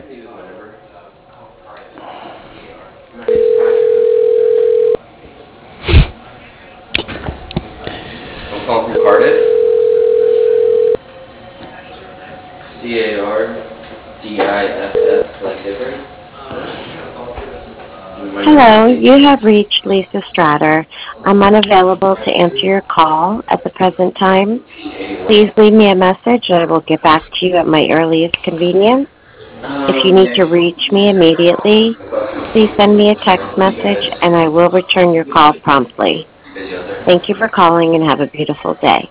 I'm calling from Cardiff. Cardiff, like different. My name is Hello, you Casey. have reached Lisa Stratter. I'm unavailable to answer your call at the present time. Please leave me a message and I will get back to you at my earliest convenience. If you need to reach me immediately, please send me a text message and I will return your call promptly. Busy out there? Thank you for calling and have a beautiful day.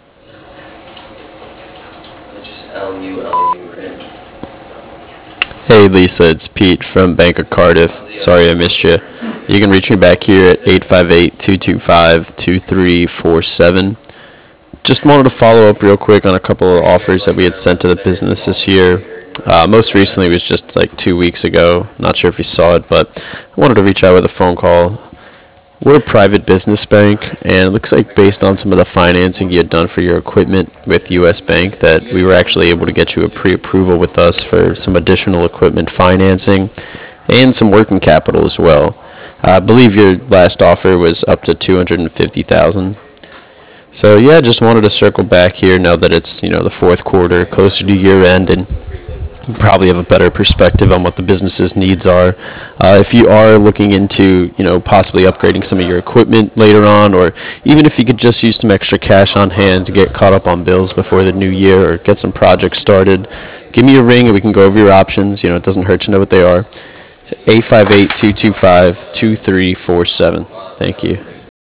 It's just LULU, right? Hey Lisa, it's Pete from Bank of Cardiff. Sorry I missed you. You can reach me back here at 858-225-2347. Just wanted to follow up real quick on a couple of offers that we had sent to the business this year. Most recently was just like 2 weeks ago. Not sure if you saw it, but I wanted to reach out with a phone call. We're a private business bank, and it looks like based on some of the financing you had done for your equipment with U.S. Bank that we were actually able to get you a pre-approval with us for some additional equipment financing and some working capital as well. I believe your last offer was up to 250,000. So yeah, just wanted to circle back here now that it's the fourth quarter, closer to year end, and you probably have a better perspective on what the business's needs are. If you are looking into, possibly upgrading some of your equipment later on, or even if you could just use some extra cash on hand to get caught up on bills before the new year or get some projects started, give me a ring and we can go over your options. It doesn't hurt to know what they are. 858-225-2347. Thank you.